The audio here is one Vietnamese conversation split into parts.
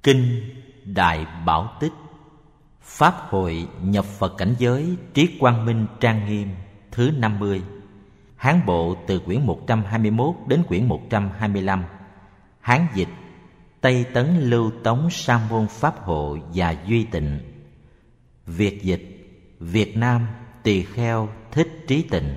Kinh Đại Bảo Tích, Pháp hội nhập Phật cảnh giới Trí Quang Minh Trang Nghiêm thứ 50. Hán bộ từ quyển 121 đến quyển 125. Hán dịch Tây Tấn Lưu Tống Sa môn Pháp Hộ và Duy Tịnh. Việt dịch Việt Nam Tỳ Kheo Thích Trí Tịnh.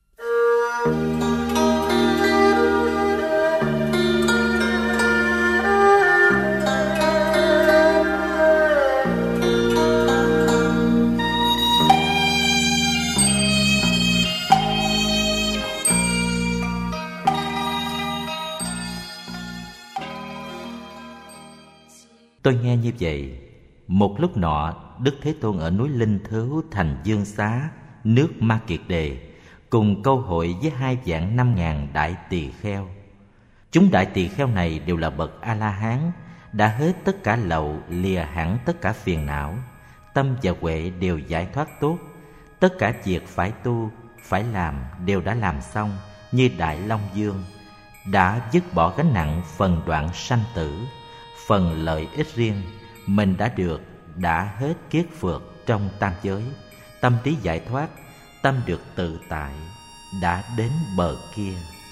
Tôi nghe như vậy. Một lúc nọ, Đức Thế Tôn ở núi Linh Thứu thành Dương Xá, nước Ma Kiệt Đề, cùng câu hội với 2.500.000 đại tỳ kheo. Chúng đại tỳ kheo này đều là bậc A-la-hán, đã hết tất cả lậu, lìa hẳn tất cả phiền não, tâm và huệ đều giải thoát tốt. Tất cả việc phải tu, phải làm đều đã làm xong, như Đại Long Dương, đã dứt bỏ gánh nặng phần đoạn sanh tử. Phần lợi ích riêng mình đã được, đã hết kiết phược trong tam giới. Tâm trí giải thoát, tâm được tự tại, đã đến bờ kia.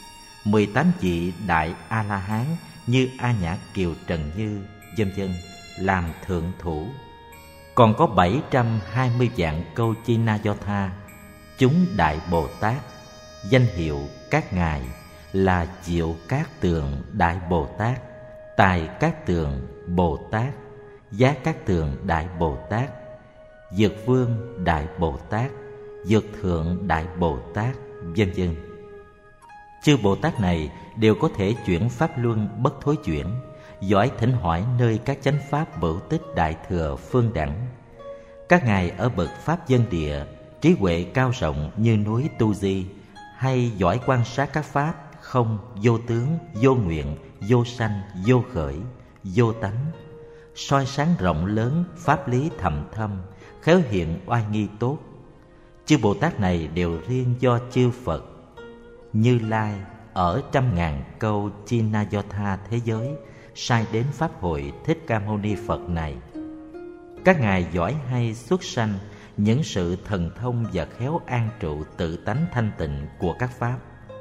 18 vị đại A-la-hán như A Nhã Kiều Trần Như vân vân làm thượng thủ. Còn có 720 vạn câu chi na do tha, chúng đại Bồ Tát. Danh hiệu các ngài là Diệu Cát Tường Đại Bồ Tát, Tài Cát Tường Bồ Tát, Giá Cát Tường Đại Bồ Tát, Dược Vương Đại Bồ Tát, Dược Thượng Đại Bồ Tát, vân vân. Chư Bồ Tát này đều có thể chuyển pháp luân bất thối chuyển, giỏi thỉnh hỏi nơi các chánh pháp bửu tích đại thừa phương đẳng. Các ngài ở bậc pháp dân địa, trí huệ cao rộng như núi Tu Di, hay giỏi quan sát các pháp không, vô tướng, vô nguyện, vô sanh, vô khởi, vô tánh, soi sáng rộng lớn, pháp lý thầm thâm, khéo hiện oai nghi tốt. Chư Bồ Tát này đều riêng do chư Phật Như Lai ở 100.000 câu chi na do tha thế giới sai đến pháp hội Thích Ca Mâu Ni Phật này. Các ngài giỏi hay xuất sanh những sự thần thông và khéo an trụ tự tánh thanh tịnh của các pháp.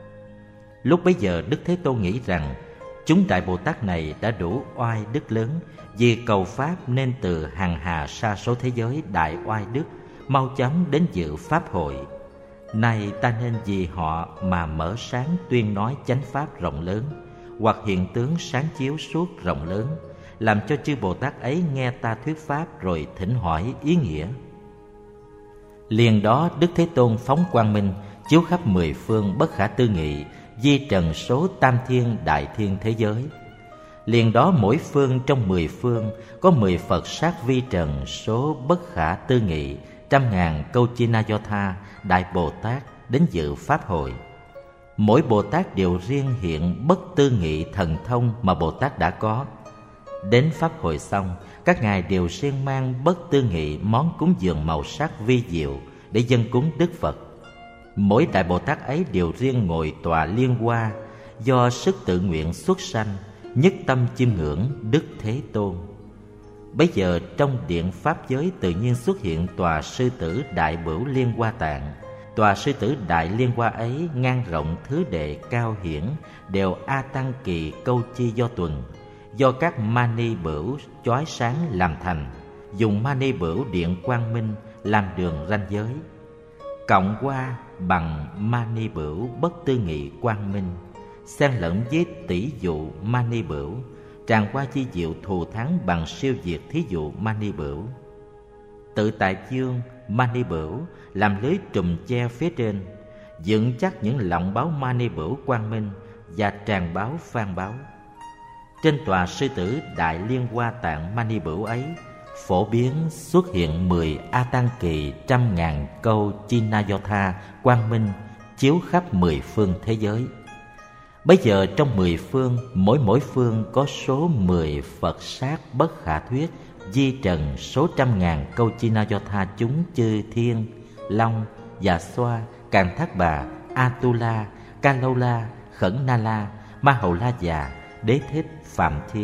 Lúc bấy giờ Đức Thế Tôn nghĩ rằng chúng đại Bồ Tát này đã đủ oai đức lớn, vì cầu pháp nên từ hàng hà sa số thế giới đại oai đức mau chóng đến dự pháp hội. Nay ta nên vì họ mà mở sáng tuyên nói chánh pháp rộng lớn, hoặc hiện tướng sáng chiếu suốt rộng lớn, làm cho chư Bồ Tát ấy nghe ta thuyết pháp rồi thỉnh hỏi ý nghĩa. Liền đó Đức Thế Tôn phóng quang minh chiếu khắp 10 phương bất khả tư nghị, di trần số tam thiên đại thiên thế giới. Liền đó mỗi phương trong 10 phương có 10 Phật sát vi trần số bất khả tư nghị, 100.000 câu chi na do tha đại Bồ Tát đến dự pháp hội. Mỗi Bồ Tát đều riêng hiện bất tư nghị thần thông mà Bồ Tát đã có. Đến pháp hội xong, các ngài đều riêng mang bất tư nghị món cúng dường màu sắc vi diệu để dâng cúng Đức Phật. Mỗi đại Bồ Tát ấy đều riêng ngồi tòa liên hoa, do sức tự nguyện xuất sanh, nhất tâm chiêm ngưỡng Đức Thế Tôn. Bấy giờ trong điện pháp giới tự nhiên xuất hiện tòa sư tử đại bửu liên hoa tạng. Tòa sư tử đại liên hoa ấy ngang rộng thứ đệ cao hiển, đều a tăng kỳ câu chi do tuần, do các mani bửu chói sáng làm thành, dùng mani bửu điện quang minh làm đường ranh giới. Cộng qua bằng mani bửu bất tư nghị quang minh, xen lẫn với tỷ dụ mani bửu, tràn qua chi diệu thù thắng bằng siêu diệt thí dụ mani bửu. Tự tại dương mani bửu làm lưới trùm che phía trên, dựng chắc những lọng báo mani bửu quang minh và tràn báo phan báo. Trên tòa sư tử đại liên hoa tạng mani bửu ấy phổ biến xuất hiện 10 a tăng kỳ 100.000 câu chi na do tha quang minh chiếu khắp 10 phương thế giới. Bấy giờ trong 10 phương, mỗi phương có số 10 Phật sát bất khả thuyết di trần số 100.000 câu chi na do tha chúng chư thiên, long, dạ xoa, càn thác bà, Atula, Kalola, Khẩn Na La, Ma Hầu La Già, Đế Thích, Phạm Thiên,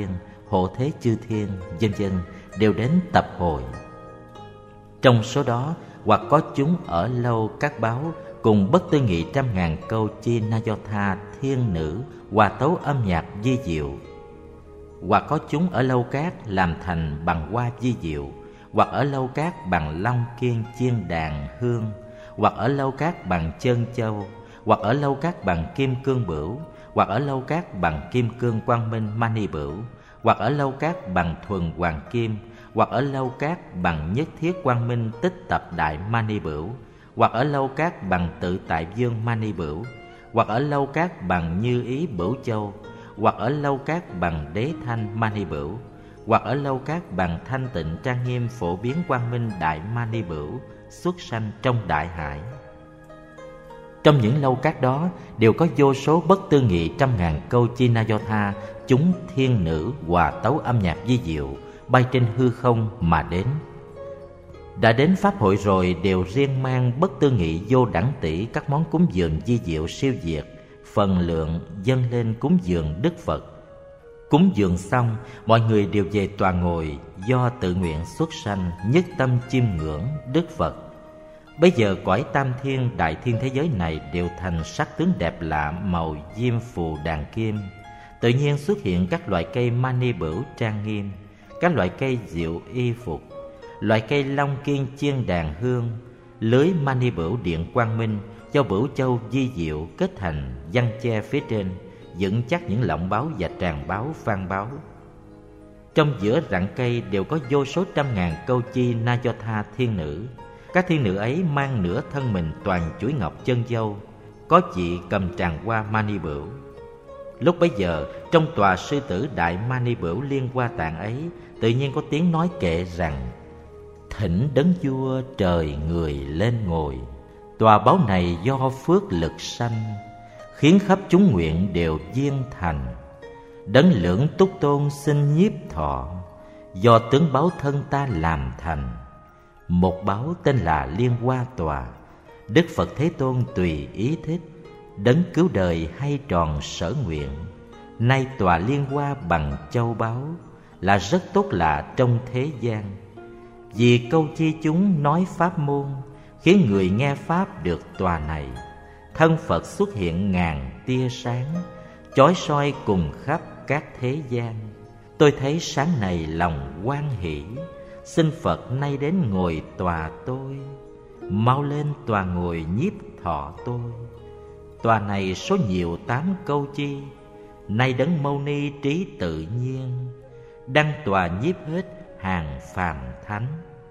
hộ thế chư thiên, vân vân đều đến tập hội. Trong số đó, hoặc có chúng ở lâu các báo cùng bất tư nghị 100.000 câu chi na do tha thiên nữ hòa tấu âm nhạc vi diệu, hoặc có chúng ở lâu cát làm thành bằng hoa vi diệu, hoặc ở lâu cát bằng long kiên chiên đàn hương, hoặc ở lâu cát bằng chân châu, hoặc ở lâu cát bằng kim cương bửu, hoặc ở lâu cát bằng kim cương quang minh mani bửu, hoặc ở lâu cát bằng thuần hoàng kim, hoặc ở lâu cát bằng nhất thiết quang minh tích tập đại mani bửu, hoặc ở lâu cát bằng tự tại dương mani bửu, hoặc ở lâu cát bằng như ý bửu châu, hoặc ở lâu cát bằng đế thanh mani bửu, hoặc ở lâu cát bằng thanh tịnh trang nghiêm phổ biến quang minh đại mani bửu xuất sanh trong đại hải. Trong những lâu cát đó đều có vô số bất tư nghị 100.000 câu chi na do tha chúng thiên nữ hòa tấu âm nhạc vi diệu bay trên hư không mà đến. Đã đến pháp hội rồi đều riêng mang bất tư nghị vô đẳng tỷ các món cúng dường vi diệu siêu việt, phần lượng dâng lên cúng dường Đức Phật. Cúng dường xong, mọi người đều về tòa ngồi do tự nguyện xuất sanh, nhất tâm chiêm ngưỡng Đức Phật. Bây giờ cõi tam thiên đại thiên thế giới này đều thành sắc tướng đẹp lạ màu diêm phù đàn kim. Tự nhiên xuất hiện các loại cây mani bửu trang nghiêm, các loại cây diệu y phục, loại cây long kiên chiên đàn hương, lưới mani bửu điện quang minh do bửu châu di diệu kết thành giăng che phía trên, vững chắc những lọng báo và tràng báo phan báo. Trong giữa rặng cây đều có vô số 100.000 câu chi na do tha thiên nữ. Các thiên nữ ấy mang nửa thân mình toàn chuỗi ngọc chân dâu, có chị cầm tràng hoa mani bửu. Lúc bấy giờ, trong tòa sư tử đại mani bửu liên hoa tạng ấy, tự nhiên có tiếng nói kệ rằng: thỉnh đấng vua trời người lên ngồi. Tòa báo này do phước lực sanh, khiến khắp chúng nguyện đều viên thành. Đấng lưỡng túc tôn xin nhiếp thọ, do tướng báo thân ta làm thành. Một báo tên là Liên Hoa Tòa, Đức Phật Thế Tôn tùy ý thích, đấng cứu đời hay tròn sở nguyện. Nay tòa liên hoa bằng châu báu, là rất tốt lạ trong thế gian. Vì câu chi chúng nói pháp môn, khiến người nghe pháp được tòa này. Thân Phật xuất hiện ngàn tia sáng, chói soi cùng khắp các thế gian. Tôi thấy sáng này lòng hoan hỷ, xin Phật nay đến ngồi tòa tôi. Mau lên tòa ngồi nhiếp thọ tôi. Tòa này số nhiều 8 câu chi, nay đấng Mâu Ni trí tự nhiên, đăng tòa nhiếp hết hàng phàm thánh.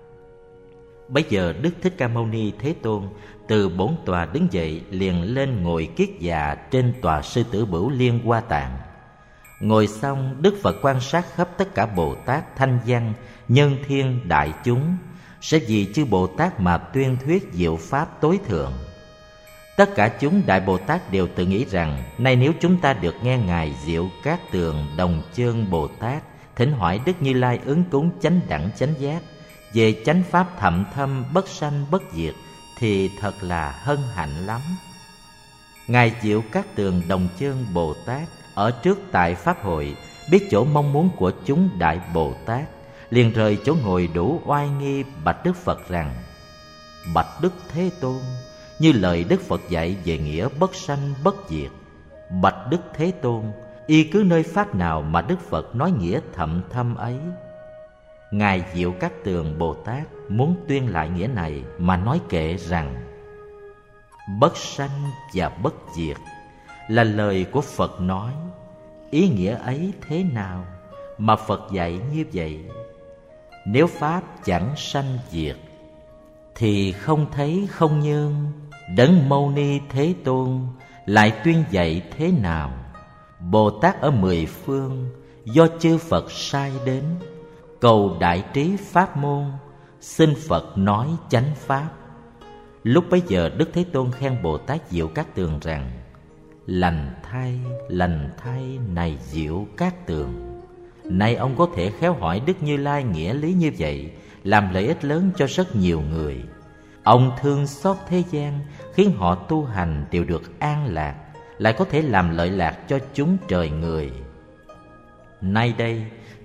Bấy giờ Đức Thích Ca Mâu Ni Thế Tôn từ bổn tòa đứng dậy, liền lên ngồi kiết già trên tòa sư tử bửu liên hoa tạng. Ngồi xong, Đức Phật quan sát khắp tất cả Bồ Tát thanh văn, nhân thiên đại chúng, sẽ vì chư Bồ Tát mà tuyên thuyết diệu pháp tối thượng. Tất cả chúng Đại Bồ Tát đều tự nghĩ rằng, nay nếu chúng ta được nghe Ngài Diệu Cát Tường Đồng Chơn Bồ Tát thỉnh hỏi Đức Như Lai ứng cúng chánh đẳng chánh giác về chánh pháp thậm thâm bất sanh bất diệt, thì thật là hân hạnh lắm. Ngài Diệu Cát Tường Đồng Chơn Bồ Tát ở trước tại pháp hội, biết chỗ mong muốn của chúng Đại Bồ Tát, liền rời chỗ ngồi đủ oai nghi bạch Đức Phật rằng: bạch Đức Thế Tôn, như lời Đức Phật dạy về nghĩa bất sanh bất diệt. Bạch Đức Thế Tôn, y cứ nơi pháp nào mà Đức Phật nói nghĩa thậm thâm ấy. Ngài Diệu Cát Tường Bồ Tát muốn tuyên lại nghĩa này mà nói kệ rằng: bất sanh và bất diệt là lời của Phật nói. Ý nghĩa ấy thế nào mà Phật dạy như vậy? Nếu pháp chẳng sanh diệt, thì không thấy không nhương, đấng Mâu Ni Thế Tôn lại tuyên dạy thế nào? Bồ Tát ở 10 phương do chư Phật sai đến, cầu đại trí pháp môn, xin Phật nói chánh pháp. Lúc bấy giờ Đức Thế Tôn khen Bồ Tát Diệu Cát Tường rằng: lành thay này Diệu Cát Tường, nay ông có thể khéo hỏi Đức Như Lai nghĩa lý như vậy, làm lợi ích lớn cho rất nhiều người. Ông thương xót thế gian, khiến họ tu hành đều được an lạc, lại có thể làm lợi lạc cho chúng trời người. Nay đây,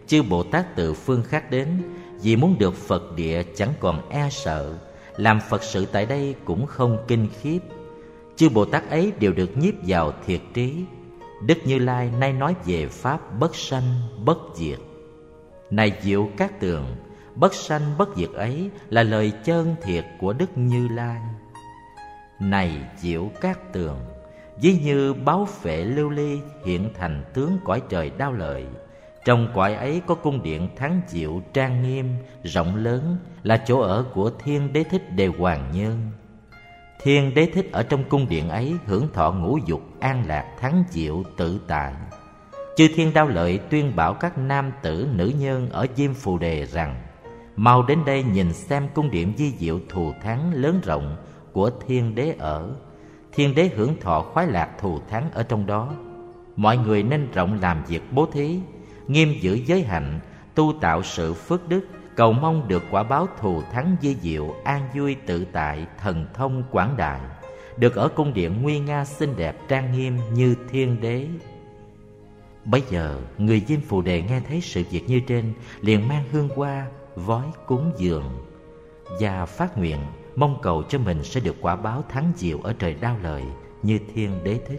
chư Bồ Tát từ phương khác đến, vì muốn được Phật địa chẳng còn e sợ, làm Phật sự tại đây cũng không kinh khiếp. Chư Bồ Tát ấy đều được nhiếp vào thiệt trí. Đức Như Lai nay nói về pháp bất sanh bất diệt. Này Diệu Cát Tường, bất sanh bất diệt ấy là lời chân thiệt của Đức Như Lai. Này Diệu Cát Tường, ví như báo phệ lưu ly hiện thành tướng cõi trời Đao Lợi. Trong cõi ấy có cung điện thắng diệu trang nghiêm, rộng lớn, là chỗ ở của Thiên Đế Thích Đề Hoàng Nhân. Thiên Đế Thích ở trong cung điện ấy hưởng thọ ngũ dục an lạc thắng diệu tự tại. Chư Thiên Đao Lợi tuyên bảo các nam tử nữ nhân ở Diêm Phù Đề rằng: mau đến đây nhìn xem cung điện vi diệu thù thắng lớn rộng của Thiên Đế ở. Thiên Đế hưởng thọ khoái lạc thù thắng ở trong đó. Mọi người nên rộng làm việc bố thí, nghiêm giữ giới hạnh, tu tạo sự phước đức, cầu mong được quả báo thù thắng vi diệu, an vui tự tại, thần thông quảng đại, được ở cung điện nguy nga xinh đẹp trang nghiêm như Thiên Đế. Bấy giờ người Diêm Phù Đề nghe thấy sự việc như trên, liền mang hương hoa vói cúng dường và phát nguyện mong cầu cho mình sẽ được quả báo thắng diệu ở trời Đao Lợi như Thiên Đế Thích.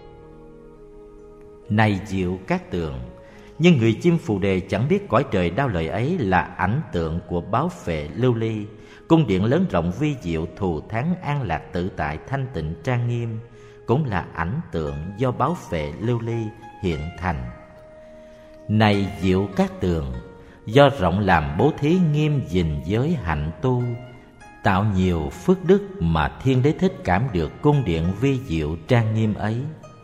Này Diệu Cát Tường, nhưng người Diêm Phù Đề chẳng biết cõi trời Đao Lợi ấy là ảnh tượng của báo phệ lưu ly, cung điện lớn rộng vi diệu thù thắng an lạc tự tại thanh tịnh trang nghiêm, cũng là ảnh tượng do báo phệ lưu ly hiện thành. Này Diệu Cát Tường, do rộng làm bố thí nghiêm gìn giới hạnh tu, tạo nhiều phước đức mà Thiên Đế Thích cảm được cung điện vi diệu trang nghiêm ấy.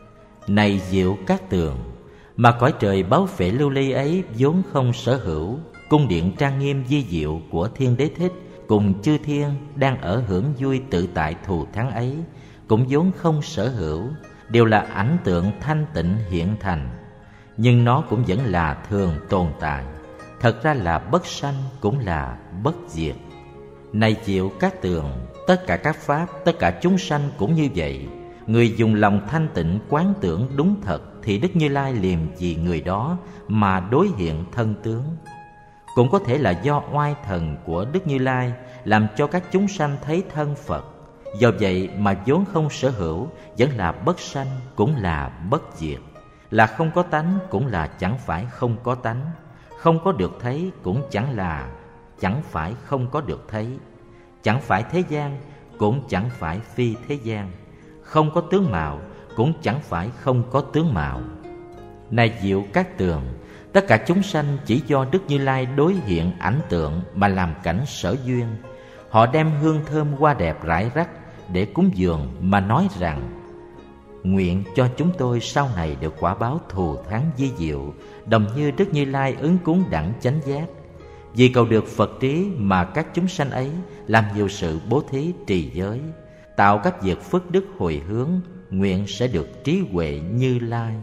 Này Diệu Cát Tường, mà cõi trời báo phệ lưu ly ấy vốn không sở hữu, cung điện trang nghiêm vi diệu của Thiên Đế Thích cùng chư thiên đang ở hưởng vui tự tại thù thắng ấy cũng vốn không sở hữu, đều là ảnh tượng thanh tịnh hiện thành, nhưng nó cũng vẫn là thường tồn tại, thật ra là bất sanh cũng là bất diệt. Này Diệu Cát Tường, tất cả các pháp, tất cả chúng sanh cũng như vậy. Người dùng lòng thanh tịnh quán tưởng đúng thật thì Đức Như Lai liền vì người đó mà đối hiện thân tướng. Cũng có thể là do oai thần của Đức Như Lai làm cho các chúng sanh thấy thân Phật. Do vậy mà vốn không sở hữu, vẫn là bất sanh cũng là bất diệt, là không có tánh cũng là chẳng phải không có tánh, không có được thấy cũng chẳng phải không có được thấy, chẳng phải thế gian cũng chẳng phải phi thế gian, không có tướng mạo cũng chẳng phải không có tướng mạo. Này Diệu Cát Tường, tất cả chúng sanh chỉ do Đức Như Lai đối hiện ảnh tượng mà làm cảnh sở duyên. Họ đem hương thơm hoa đẹp rải rác để cúng dường mà nói rằng: nguyện cho chúng tôi sau này được quả báo thù thắng vi diệu, đồng như Đức Như Lai ứng cúng đẳng chánh giác. Vì cầu được Phật trí mà các chúng sanh ấy làm nhiều sự bố thí trì giới, tạo các việc phước đức hồi hướng, nguyện sẽ được trí huệ Như Lai.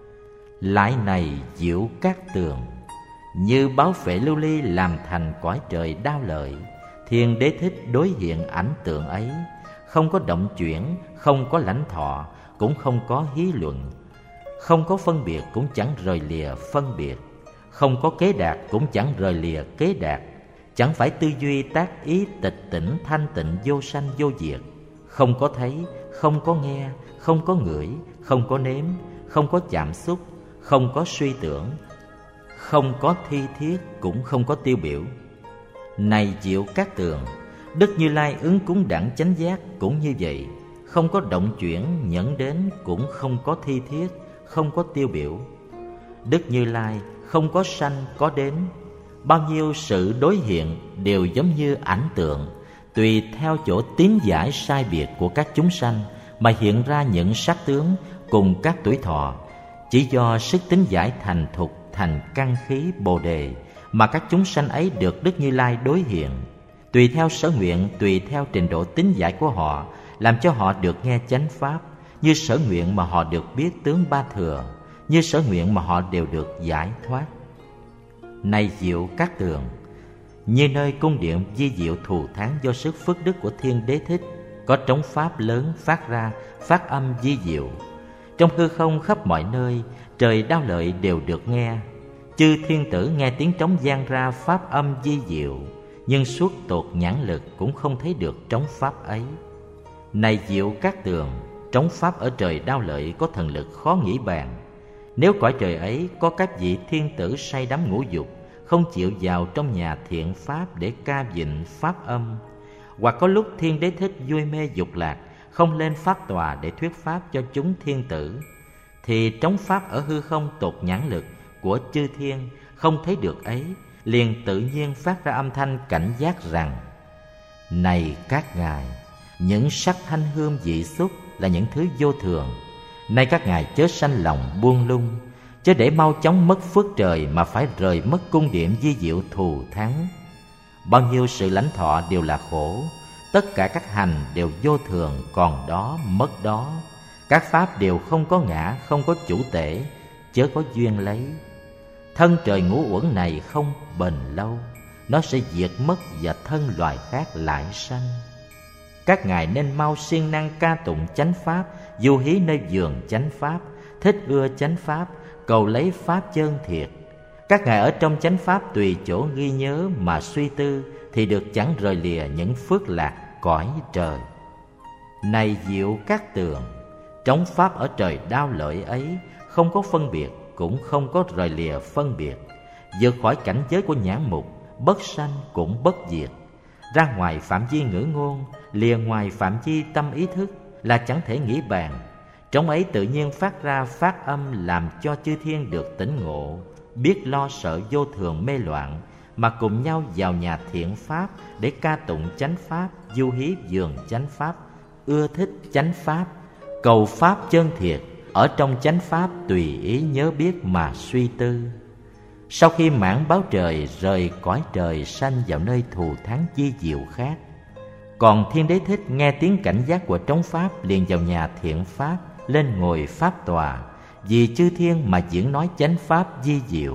Lại này Diệu Cát Tường, như báo phệ lưu ly làm thành cõi trời Đao Lợi, Thiên Đế Thích đối hiện ảnh tượng ấy, không có động chuyển, không có lãnh thọ, cũng không có hí luận, không có phân biệt cũng chẳng rời lìa phân biệt, không có kế đạt cũng chẳng rời lìa kế đạt, chẳng phải tư duy tác ý tịch tỉnh thanh tịnh vô sanh vô diệt, không có thấy, không có nghe, không có ngửi, không có nếm, không có chạm xúc, không có suy tưởng, không có thi thiết, cũng không có tiêu biểu. Này Diệu Cát Tường, Đức Như Lai ứng cúng đẳng chánh giác cũng như vậy, không có động chuyển nhẫn đến, cũng không có thi thiết, không có tiêu biểu. Đức Như Lai không có sanh có đến, bao nhiêu sự đối hiện đều giống như ảnh tượng, tùy theo chỗ tín giải sai biệt của các chúng sanh mà hiện ra những sắc tướng cùng các tuổi thọ. Chỉ do sức tín giải thành thục thành căn khí Bồ Đề mà các chúng sanh ấy được Đức Như Lai đối hiện, tùy theo sở nguyện, tùy theo trình độ tín giải của họ, làm cho họ được nghe chánh pháp, như sở nguyện mà họ được biết tướng ba thừa, như sở nguyện mà họ đều được giải thoát. Này Diệu Cát Tường, như nơi cung điện vi diệu thù thắng do sức phước đức của Thiên Đế Thích, có trống pháp lớn phát ra, phát âm vi diệu. Trong hư không khắp mọi nơi, trời Đao Lợi đều được nghe. Chư thiên tử nghe tiếng trống vang ra pháp âm vi diệu, nhưng suốt tột nhãn lực cũng không thấy được trống pháp ấy. Này Diệu Cát Tường, trống pháp ở trời Đao Lợi có thần lực khó nghĩ bàn. Nếu cõi trời ấy có các vị thiên tử say đắm ngũ dục, không chịu vào trong nhà thiện pháp để ca vịnh pháp âm, hoặc có lúc Thiên Đế Thích vui mê dục lạc, không lên pháp tòa để thuyết pháp cho chúng thiên tử, thì trống pháp ở hư không tột nhãn lực của chư thiên không thấy được ấy, liền tự nhiên phát ra âm thanh cảnh giác rằng: Này các ngài, những sắc thanh hương vị xúc là những thứ vô thường. Nay các ngài chớ sanh lòng buông lung, chớ để mau chóng mất phước trời mà phải rời mất cung điện vi diệu thù thắng. Bao nhiêu sự lãnh thọ đều là khổ, tất cả các hành đều vô thường, còn đó mất đó. Các pháp đều không có ngã, không có chủ tể, chớ có duyên lấy. Thân trời ngũ uẩn này không bền lâu, nó sẽ diệt mất và thân loài khác lại sanh. Các ngài nên mau siêng năng ca tụng chánh pháp, du hí nơi vườn chánh pháp, thích ưa chánh pháp, cầu lấy pháp chân thiệt. Các ngài ở trong chánh pháp tùy chỗ ghi nhớ mà suy tư, thì được chẳng rời lìa những phước lạc cõi trời. Này Diệu Cát Tường, trống pháp ở trời Đao Lợi ấy không có phân biệt, cũng không có rời lìa phân biệt, vượt khỏi cảnh giới của nhãn mục, bất sanh cũng bất diệt, ra ngoài phạm vi ngữ ngôn, lìa ngoài phạm vi tâm ý thức, là chẳng thể nghĩ bàn. Trống ấy tự nhiên phát ra phát âm, làm cho chư thiên được tỉnh ngộ, biết lo sợ vô thường mê loạn, mà cùng nhau vào nhà thiện pháp để ca tụng chánh pháp, du hí vườn chánh pháp, ưa thích chánh pháp, cầu pháp chân thiệt, ở trong chánh pháp tùy ý nhớ biết mà suy tư. Sau khi mãn báo trời, rời cõi trời sanh vào nơi thù thắng vi diệu khác. Còn Thiên Đế Thích nghe tiếng cảnh giác của trống pháp, liền vào nhà thiện pháp, lên ngồi pháp tòa, vì chư thiên mà diễn nói chánh pháp vi diệu.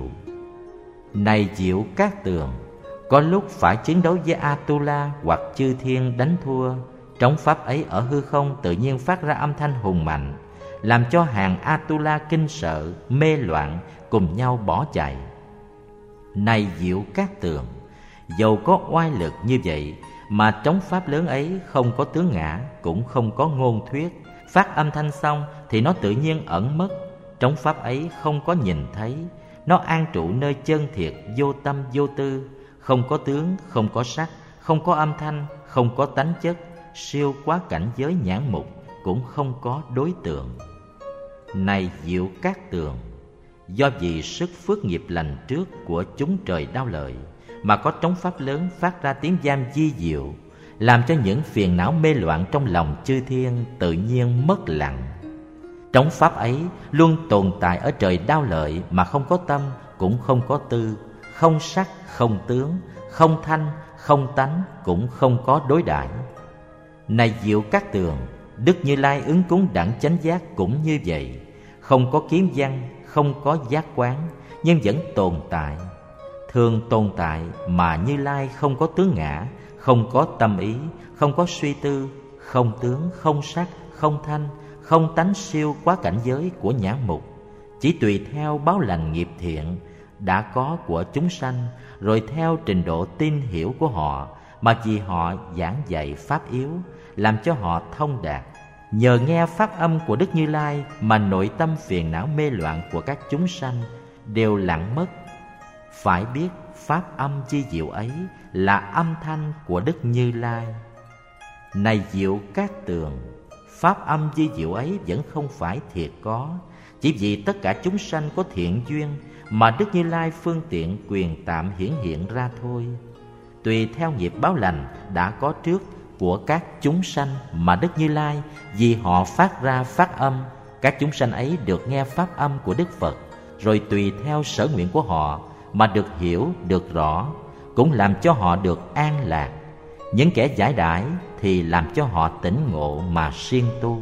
Này Diệu Cát Tường, có lúc phải chiến đấu với Atula hoặc chư thiên đánh thua, trống pháp ấy ở hư không tự nhiên phát ra âm thanh hùng mạnh, làm cho hàng Atula kinh sợ, mê loạn, cùng nhau bỏ chạy. Này Diệu Cát Tường, dầu có oai lực như vậy, mà trống pháp lớn ấy không có tướng ngã, cũng không có ngôn thuyết. Phát âm thanh xong thì nó tự nhiên ẩn mất. Trống pháp ấy không có nhìn thấy, nó an trụ nơi chân thiệt, vô tâm vô tư, không có tướng, không có sắc, không có âm thanh, không có tánh chất, siêu quá cảnh giới nhãn mục, cũng không có đối tượng. Này Diệu Cát Tường, do vì sức phước nghiệp lành trước của chúng trời Đao Lợi, mà có trống pháp lớn phát ra tiếng vang vi diệu, làm cho những phiền não mê loạn trong lòng chư thiên tự nhiên mất lặng. Trống pháp ấy luôn tồn tại ở trời Đao Lợi, mà không có tâm, cũng không có tư, không sắc, không tướng, không thanh, không tánh, cũng không có đối đãi. Này Diệu Cát Tường, Đức Như Lai ứng cúng đẳng chánh giác cũng như vậy, không có kiến văn, không có giác quán, nhưng vẫn tồn tại. Thường tồn tại mà Như Lai không có tướng ngã, không có tâm ý, không có suy tư, không tướng, không sắc, không thanh, không tánh siêu quá cảnh giới của nhãn mục, chỉ tùy theo báo lành nghiệp thiện đã có của chúng sanh, rồi theo trình độ tin hiểu của họ, mà vì họ giảng dạy pháp yếu, làm cho họ thông đạt. Nhờ nghe pháp âm của Đức Như Lai mà nội tâm phiền não mê loạn của các chúng sanh đều lặng mất. Phải biết pháp âm chi diệu ấy là âm thanh của Đức Như Lai. Này Diệu Cát Tường, pháp âm chi diệu ấy vẫn không phải thiệt có, chỉ vì tất cả chúng sanh có thiện duyên mà Đức Như Lai phương tiện quyền tạm hiển hiện ra thôi. Tùy theo nghiệp báo lành đã có trước của các chúng sanh mà Đức Như Lai vì họ phát ra phát âm, các chúng sanh ấy được nghe pháp âm của Đức Phật, rồi tùy theo sở nguyện của họ mà được hiểu, được rõ, cũng làm cho họ được an lạc. Những kẻ giải đãi thì làm cho họ tỉnh ngộ mà siêng tu.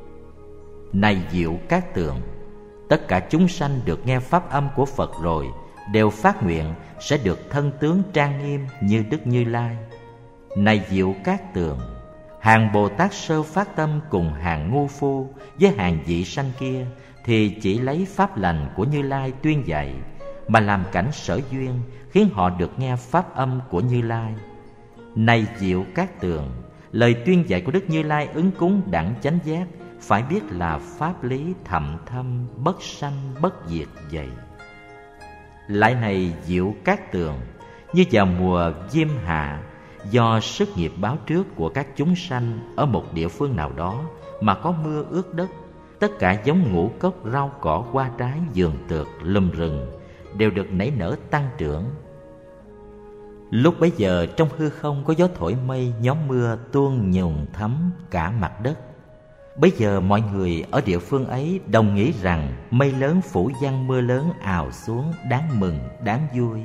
Này Diệu Cát Tường, tất cả chúng sanh được nghe pháp âm của Phật rồi đều phát nguyện sẽ được thân tướng trang nghiêm như Đức Như Lai. Này Diệu Cát Tường, hàng Bồ Tát sơ phát tâm cùng hàng ngu phu với hàng vị sanh kia thì chỉ lấy pháp lành của Như Lai tuyên dạy, mà làm cảnh sở duyên, khiến họ được nghe pháp âm của Như Lai. Này Diệu Cát Tường, lời tuyên dạy của Đức Như Lai ứng cúng đẳng chánh giác phải biết là pháp lý thậm thâm, bất sanh bất diệt vậy. Lại này Diệu Cát Tường, như vào mùa diêm hạ, do sức nghiệp báo trước của các chúng sanh ở một địa phương nào đó mà có mưa ướt đất, tất cả giống ngũ cốc, rau cỏ, hoa trái, vườn tược, lùm rừng đều được nảy nở tăng trưởng. Lúc bấy giờ trong hư không có gió thổi mây, nhóm mưa tuôn nhuần thấm cả mặt đất. Bấy giờ mọi người ở địa phương ấy đồng nghĩ rằng mây lớn phủ giăng, mưa lớn ào xuống, đáng mừng, đáng vui.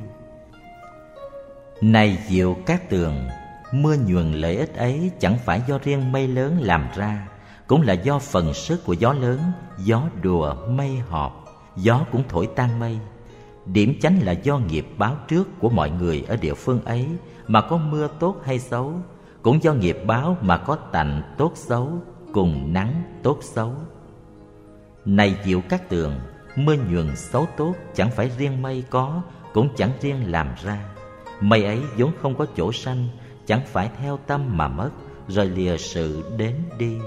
Này Diệu Cát Tường, mưa nhuần lợi ích ấy chẳng phải do riêng mây lớn làm ra, cũng là do phần sức của gió lớn. Gió đùa mây họp, gió cũng thổi tan mây. Điểm chánh là do nghiệp báo trước của mọi người ở địa phương ấy mà có mưa tốt hay xấu, cũng do nghiệp báo mà có tạnh tốt xấu, cùng nắng tốt xấu. Này Diệu Cát Tường, mưa nhuần xấu tốt chẳng phải riêng mây có, cũng chẳng riêng làm ra. Mây ấy vốn không có chỗ sanh, chẳng phải theo tâm mà mất, rồi lìa sự đến đi.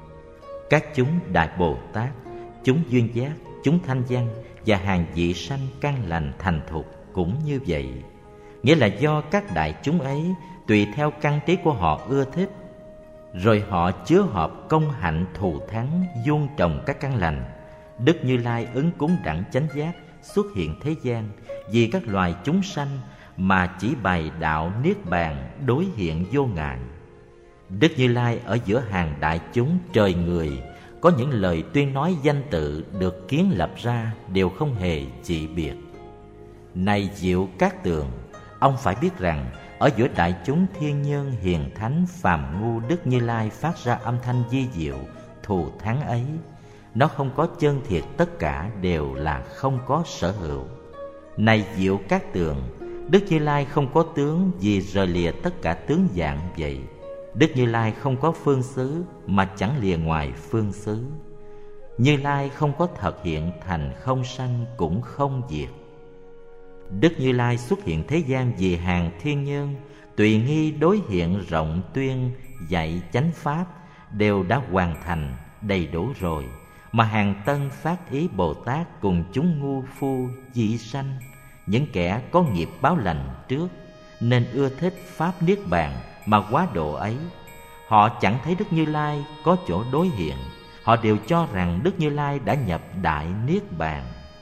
Các chúng Đại Bồ Tát, chúng duyên giác, chúng thanh văn và hàng vị sanh căn lành thành thục cũng như vậy. Nghĩa là do các đại chúng ấy tùy theo căn trí của họ ưa thích, rồi họ chứa hợp công hạnh thù thắng, vuông trồng các căn lành. Đức Như Lai ứng cúng đẳng chánh giác xuất hiện thế gian vì các loài chúng sanh mà chỉ bày đạo niết bàn đối hiện vô ngại. Đức Như Lai ở giữa hàng đại chúng trời người có những lời tuyên nói danh tự được kiến lập ra đều không hề dị biệt. Này Diệu Cát Tường, ông phải biết rằng ở giữa đại chúng thiên nhân hiền thánh phàm ngu, Đức Như Lai phát ra âm thanh vi diệu thù thắng ấy. Nó không có chân thiệt, tất cả đều là không có sở hữu. Này Diệu Cát Tường, Đức Như Lai không có tướng vì rời lìa tất cả tướng dạng vậy. Đức Như Lai không có phương xứ mà chẳng lìa ngoài phương xứ. Như Lai không có thật hiện thành không sanh cũng không diệt. Đức Như Lai xuất hiện thế gian vì hàng thiên nhân, tùy nghi đối hiện rộng tuyên dạy chánh pháp đều đã hoàn thành đầy đủ rồi, mà hàng tân phát ý Bồ Tát cùng chúng ngu phu dị sanh, những kẻ có nghiệp báo lành trước nên ưa thích pháp niết bàn mà quá độ ấy. Họ chẳng thấy Đức Như Lai có chỗ đối hiện, họ đều cho rằng Đức Như Lai đã nhập đại niết bàn.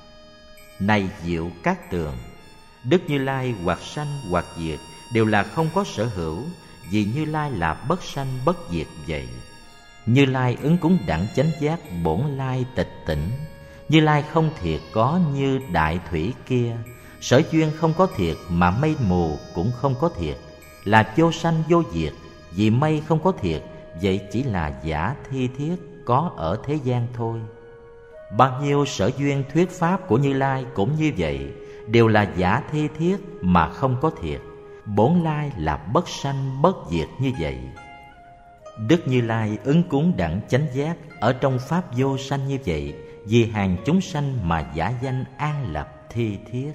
Này Diệu Cát Tường, Đức Như Lai hoặc sanh hoặc diệt đều là không có sở hữu, vì Như Lai là bất sanh bất diệt vậy. Như Lai ứng cúng đẳng chánh giác bổn lai tịch tỉnh. Như Lai không thiệt có như đại thủy kia, sở duyên không có thiệt mà mây mù cũng không có thiệt, là vô sanh vô diệt. Vì mây không có thiệt, vậy chỉ là giả thi thiết có ở thế gian thôi. Bao nhiêu sở duyên thuyết pháp của Như Lai cũng như vậy, đều là giả thi thiết mà không có thiệt. Bổn lai là bất sanh bất diệt như vậy. Đức Như Lai ứng cúng đẳng chánh giác ở trong pháp vô sanh như vậy, vì hàng chúng sanh mà giả danh an lập thi thiết.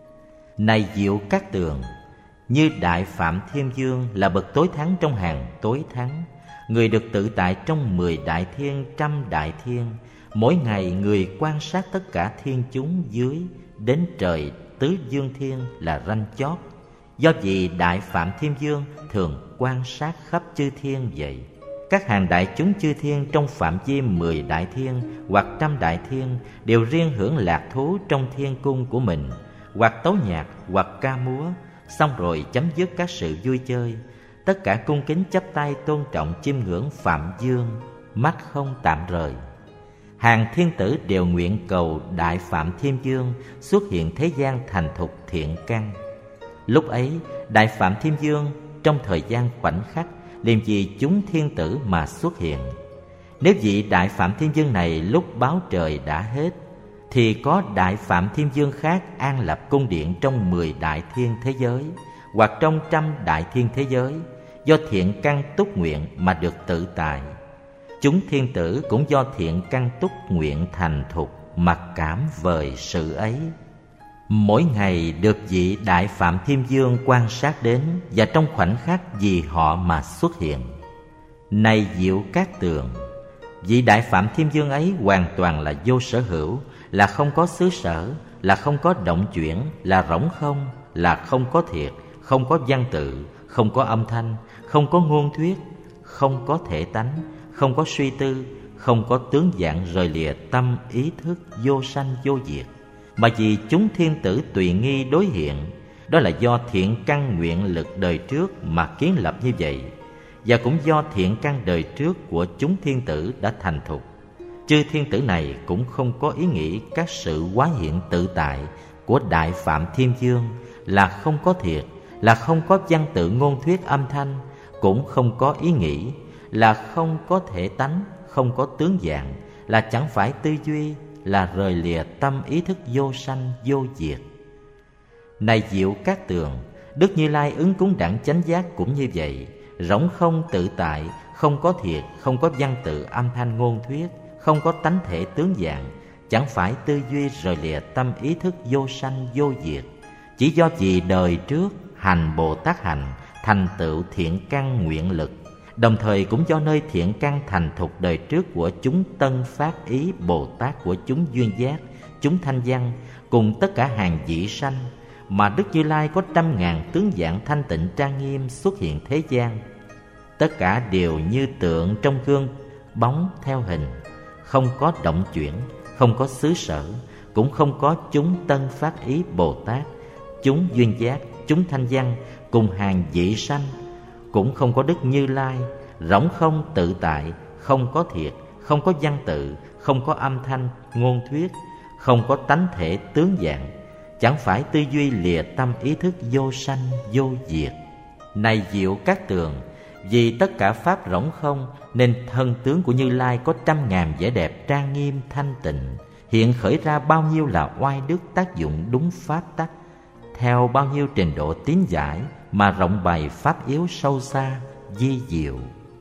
Này Diệu Cát Tường, như Đại Phạm Thiên Vương là bậc tối thắng trong hàng tối thắng, người được tự tại trong 10 đại thiên, 100 đại thiên. Mỗi ngày người quan sát tất cả thiên chúng dưới đến trời tứ dương thiên là ranh chót. Do vì Đại Phạm Thiên Vương thường quan sát khắp chư thiên vậy. Các hàng đại chúng chư thiên trong phạm vi 10 đại thiên hoặc 100 đại thiên đều riêng hưởng lạc thú trong thiên cung của mình, hoặc tấu nhạc hoặc ca múa, xong rồi chấm dứt các sự vui chơi. Tất cả cung kính chắp tay tôn trọng chiêm ngưỡng Phạm Dương, mắt không tạm rời. Hàng thiên tử đều nguyện cầu Đại Phạm Thiên Vương xuất hiện thế gian thành thục thiện căn. Lúc ấy Đại Phạm Thiên Vương trong thời gian khoảnh khắc liền vì chúng thiên tử mà xuất hiện. Nếu vị Đại Phạm Thiên Vương này lúc báo trời đã hết, thì có Đại Phạm Thiên Vương khác an lập cung điện trong 10 đại thiên thế giới, hoặc trong 100 đại thiên thế giới, do thiện căn túc nguyện mà được tự tại. Chúng thiên tử cũng do thiện căn túc nguyện thành thục mà cảm vời sự ấy. Mỗi ngày được vị Đại Phạm Thiên Vương quan sát đến, và trong khoảnh khắc vì họ mà xuất hiện. Này Diệu Cát Tường, vị Đại Phạm Thiên Vương ấy hoàn toàn là vô sở hữu, là không có xứ sở, là không có động chuyển, là rỗng không, là không có thiệt, không có văn tự, không có âm thanh, không có ngôn thuyết, không có thể tánh, không có suy tư, không có tướng dạng rời lìa tâm ý thức vô sanh vô diệt. Mà vì chúng thiên tử tùy nghi đối hiện, đó là do thiện căn nguyện lực đời trước mà kiến lập như vậy, và cũng do thiện căn đời trước của chúng thiên tử đã thành thục. Chư thiên tử này cũng không có ý nghĩ các sự hóa hiện tự tại của Đại Phạm Thiên Vương là không có thiệt, là không có văn tự ngôn thuyết âm thanh, cũng không có ý nghĩ, là không có thể tánh, không có tướng dạng, là chẳng phải tư duy, là rời lìa tâm ý thức vô sanh vô diệt. Này Diệu Cát Tường, Đức Như Lai ứng cúng đẳng chánh giác cũng như vậy, rỗng không tự tại, không có thiệt, không có văn tự âm thanh ngôn thuyết, không có tánh thể tướng dạng, chẳng phải tư duy rời lìa tâm ý thức vô sanh vô diệt. Chỉ do vì đời trước hành Bồ Tát hành, thành tựu thiện căn nguyện lực, đồng thời cũng do nơi thiện căn thành thục đời trước của chúng tân phát ý Bồ Tát của chúng duyên giác, chúng thanh văn, cùng tất cả hàng vị sanh, mà Đức Như Lai có 100.000 tướng dạng thanh tịnh trang nghiêm xuất hiện thế gian. Tất cả đều như tượng trong gương bóng theo hình, không có động chuyển, không có xứ sở, cũng không có chúng tân phát ý Bồ Tát, chúng duyên giác, chúng thanh văn, cùng hàng vị sanh, cũng không có Đức Như Lai, rỗng không tự tại, không có thiệt, không có văn tự, không có âm thanh, ngôn thuyết, không có tánh thể tướng dạng, chẳng phải tư duy lìa tâm ý thức vô sanh vô diệt. Này Diệu Cát Tường, vì tất cả pháp rỗng không, nên thân tướng của Như Lai có 100.000 vẻ đẹp trang nghiêm thanh tịnh, hiện khởi ra bao nhiêu là oai đức tác dụng đúng pháp tắc, theo bao nhiêu trình độ tín giải mà rộng bày pháp yếu sâu xa, vi diệu.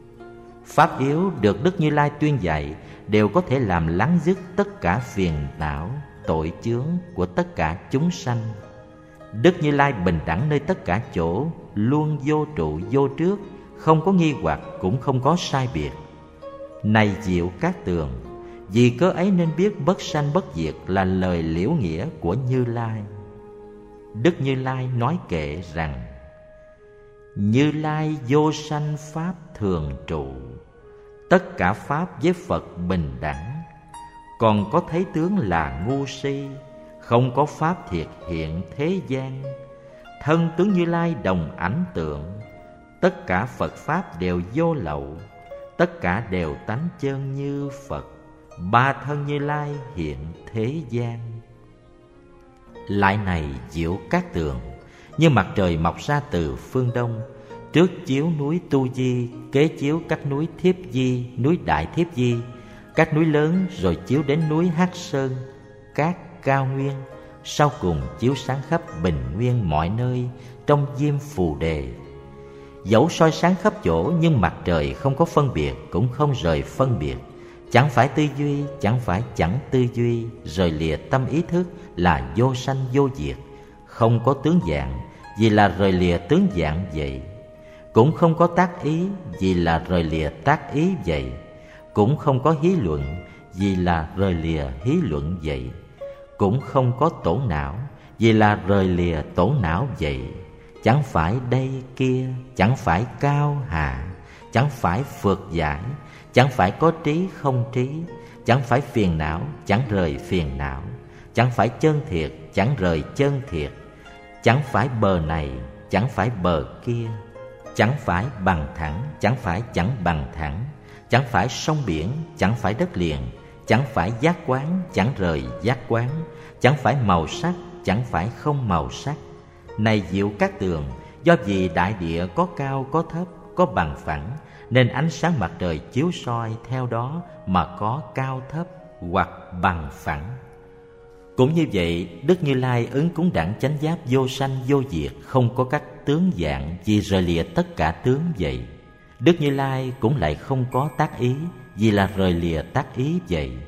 Pháp yếu được Đức Như Lai tuyên dạy đều có thể làm lắng dứt tất cả phiền não, tội chướng của tất cả chúng sanh. Đức Như Lai bình đẳng nơi tất cả chỗ, luôn vô trụ vô trước, không có nghi hoặc cũng không có sai biệt. Này Diệu Cát Tường, vì cớ ấy nên biết bất sanh bất diệt là lời liễu nghĩa của Như Lai. Đức Như Lai nói kệ rằng: Như Lai vô sanh pháp thường trụ, tất cả pháp với Phật bình đẳng. Còn có thấy tướng là ngu si, không có pháp thiệt hiện thế gian. Thân tướng Như Lai đồng ảnh tượng, tất cả Phật pháp đều vô lậu, tất cả đều tánh chân như Phật. Ba thân Như Lai hiện thế gian. Lại này Diệu Cát Tường, như mặt trời mọc ra từ phương đông, trước chiếu núi Tu Di, kế chiếu các núi Thiếp Di, núi Đại Thiếp Di, các núi lớn, rồi chiếu đến núi Hắc Sơn, các cao nguyên, sau cùng chiếu sáng khắp bình nguyên mọi nơi trong Diêm Phù Đề. Dẫu soi sáng khắp chỗ, nhưng mặt trời không có phân biệt, cũng không rời phân biệt, chẳng phải tư duy, chẳng phải chẳng tư duy, rời lìa tâm ý thức là vô sanh vô diệt, không có tướng dạng, vì là rời lìa tướng dạng vậy. Cũng không có tác ý, vì là rời lìa tác ý vậy. Cũng không có hí luận, vì là rời lìa hí luận vậy. Cũng không có tổ não, vì là rời lìa tổ não vậy. Chẳng phải đây kia, chẳng phải cao hạ, chẳng phải phượt giải, chẳng phải có trí không trí, chẳng phải phiền não, chẳng rời phiền não, chẳng phải chân thiệt, chẳng rời chân thiệt, chẳng phải bờ này, chẳng phải bờ kia, chẳng phải bằng thẳng, chẳng phải chẳng bằng thẳng, chẳng phải sông biển, chẳng phải đất liền, chẳng phải giác quán, chẳng rời giác quán, chẳng phải màu sắc, chẳng phải không màu sắc. Này Diệu Cát Tường, do vì đại địa có cao có thấp, có bằng phẳng, nên ánh sáng mặt trời chiếu soi theo đó mà có cao thấp hoặc bằng phẳng. Cũng như vậy, Đức Như Lai ứng cúng đẳng chánh giác vô sanh vô diệt, không có các tướng dạng, vì rời lìa tất cả tướng vậy. Đức Như Lai cũng lại không có tác ý, vì là rời lìa tác ý vậy.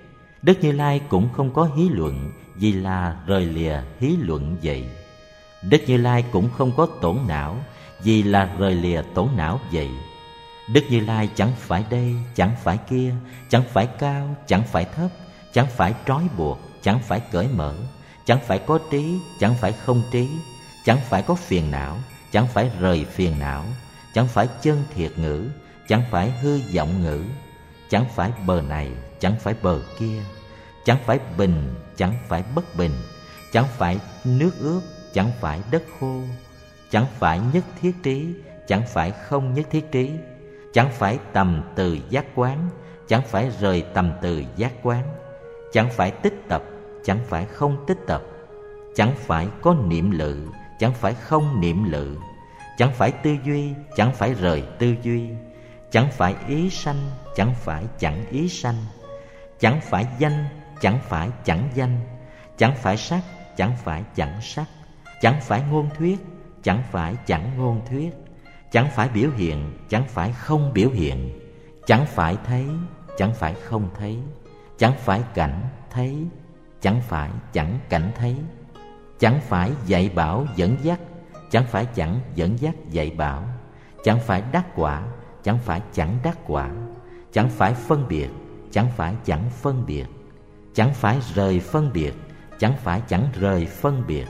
Đức Như Lai cũng không có hí luận, vì là rời lìa hí luận vậy. Đức Như Lai cũng không có tổn não, vì là rời lìa tổn não vậy. Đức Như Lai chẳng phải đây, chẳng phải kia, chẳng phải cao, chẳng phải thấp, chẳng phải trói buộc, chẳng phải cởi mở, chẳng phải có trí, chẳng phải không trí, chẳng phải có phiền não, chẳng phải rời phiền não, chẳng phải chân thiệt ngữ, chẳng phải hư vọng ngữ, chẳng phải bờ này, chẳng phải bờ kia, chẳng phải bình, chẳng phải bất bình, chẳng phải nước ướt, chẳng phải đất khô, chẳng phải nhất thiết trí, chẳng phải không nhất thiết trí, chẳng phải tầm từ giác quán, chẳng phải rời tầm từ giác quán, chẳng phải tích tập, chẳng phải không tích tập, chẳng phải có niệm lự, chẳng phải không niệm lự, chẳng phải tư duy, chẳng phải rời tư duy, chẳng phải ý sanh, chẳng phải chẳng ý sanh, chẳng phải danh, chẳng phải chẳng danh, chẳng phải sắc, chẳng phải chẳng sắc, chẳng phải ngôn thuyết, chẳng phải chẳng ngôn thuyết, chẳng phải biểu hiện, chẳng phải không biểu hiện, chẳng phải thấy, chẳng phải không thấy, chẳng phải cảnh thấy, chẳng phải chẳng cảnh thấy, chẳng phải dạy bảo dẫn dắt, chẳng phải chẳng dẫn dắt dạy bảo, chẳng phải đắc quả, chẳng phải chẳng đắc quả, chẳng phải phân biệt, chẳng phải chẳng phân biệt, chẳng phải rời phân biệt, chẳng phải chẳng rời phân biệt.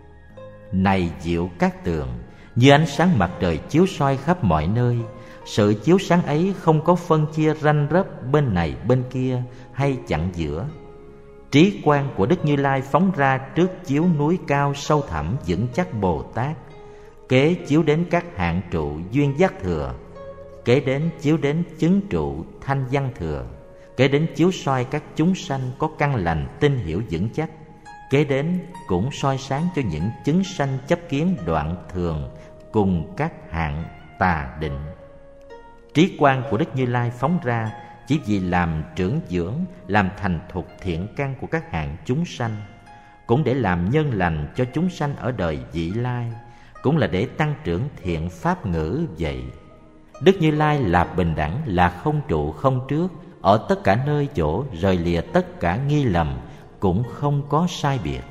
Này Diệu Cát Tường, như ánh sáng mặt trời chiếu soi khắp mọi nơi, sự chiếu sáng ấy không có phân chia ranh rấp bên này bên kia hay chặn giữa. Trí quang của Đức Như Lai phóng ra trước chiếu núi cao sâu thẳm vững chắc Bồ Tát, kế chiếu đến các hạng trụ duyên giác thừa, kế đến chiếu đến chứng trụ thanh văn thừa, kế đến chiếu soi các chúng sanh có căn lành tin hiểu vững chắc, kế đến cũng soi sáng cho những chứng sanh chấp kiến đoạn thường cùng các hạng tà định. Trí quang của Đức Như Lai phóng ra chỉ vì làm trưởng dưỡng, làm thành thục thiện căn của các hạng chúng sanh, cũng để làm nhân lành cho chúng sanh ở đời vị lai, cũng là để tăng trưởng thiện pháp ngữ vậy. Đức Như Lai là bình đẳng, là không trụ không trước, ở tất cả nơi chỗ, rời lìa tất cả nghi lầm, cũng không có sai biệt.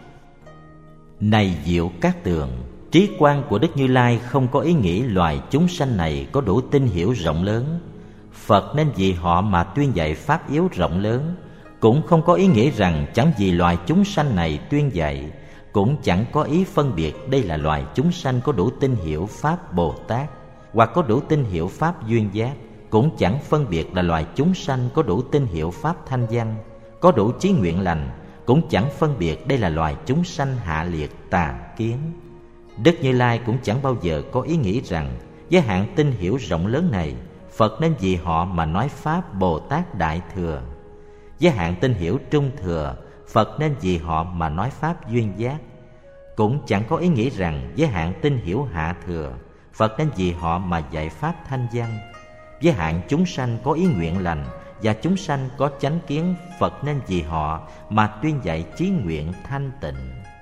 Này Diệu Cát Tường, trí quang của Đức Như Lai không có ý nghĩ loài chúng sanh này có đủ tin hiểu rộng lớn, Phật nên vì họ mà tuyên dạy pháp yếu rộng lớn, cũng không có ý nghĩ rằng chẳng vì loài chúng sanh này tuyên dạy, cũng chẳng có ý phân biệt đây là loài chúng sanh có đủ tin hiểu pháp Bồ Tát, hoặc có đủ tin hiểu pháp duyên giác, cũng chẳng phân biệt là loài chúng sanh có đủ tin hiểu pháp thanh văn, có đủ chí nguyện lành, cũng chẳng phân biệt đây là loài chúng sanh hạ liệt tà kiến. Đức Như Lai cũng chẳng bao giờ có ý nghĩ rằng với hạng tin hiểu rộng lớn này, Phật nên vì họ mà nói pháp Bồ Tát Đại Thừa. Với hạng tin hiểu trung thừa, Phật nên vì họ mà nói pháp duyên giác. Cũng chẳng có ý nghĩ rằng với hạng tin hiểu hạ thừa, Phật nên vì họ mà dạy pháp thanh văn. Với hạng chúng sanh có ý nguyện lành và chúng sanh có chánh kiến, Phật nên vì họ mà tuyên dạy chí nguyện thanh tịnh.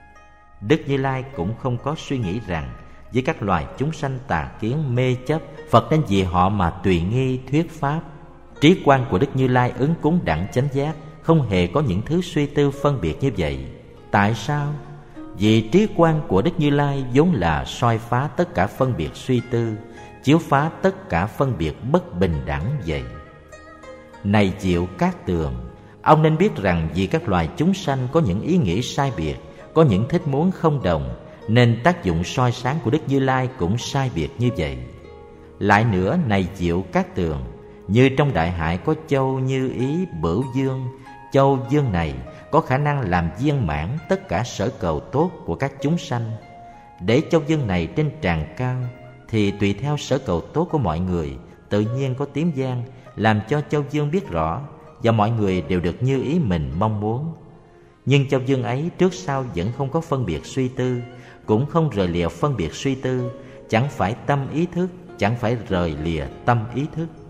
Đức Như Lai cũng không có suy nghĩ rằng với các loài chúng sanh tà kiến mê chấp, Phật nên vì họ mà tùy nghi thuyết pháp. Trí quang của Đức Như Lai ứng cúng đẳng chánh giác, không hề có những thứ suy tư phân biệt như vậy. Tại sao? Vì trí quang của Đức Như Lai vốn là soi phá tất cả phân biệt suy tư, chiếu phá tất cả phân biệt bất bình đẳng vậy. Này Diệu Cát Tường, ông nên biết rằng vì các loài chúng sanh có những ý nghĩ sai biệt, có những thích muốn không đồng, nên tác dụng soi sáng của Đức Như Lai cũng sai biệt như vậy. Lại nữa, này Diệu Cát Tường, như trong đại hải có châu Như Ý Bửu Dương, châu Dương này có khả năng làm viên mãn tất cả sở cầu tốt của các chúng sanh. Để châu Dương này trên tràng cao, thì tùy theo sở cầu tốt của mọi người, tự nhiên có tiếng vang làm cho châu Dương biết rõ, và mọi người đều được như ý mình mong muốn. Nhưng châu Dương ấy trước sau vẫn không có phân biệt suy tư, cũng không rời lìa phân biệt suy tư, chẳng phải tâm ý thức, chẳng phải rời lìa tâm ý thức.